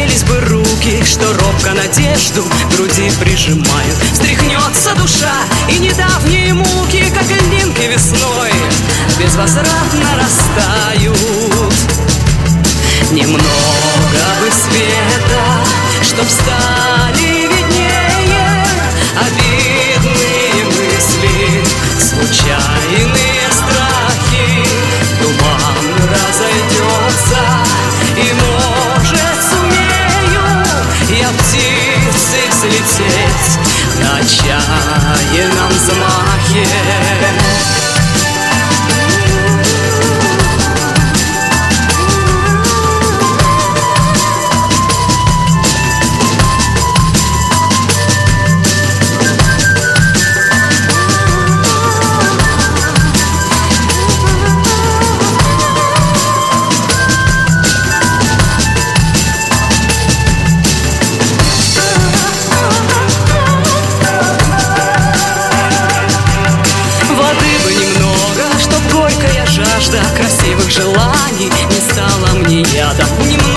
Сложились бы руки, что робко надежду к груди прижимают. Встряхнется душа, и недавние муки, как льдинки весной, безвозвратно растают. Немного бы света, чтоб стали виднее обидные мысли, случайные страхи. Туман разойдется, и, может, сумею я птицей взлететь на отчаянном взмахе. Жажда красивых желаний не стала мне ядом. Немного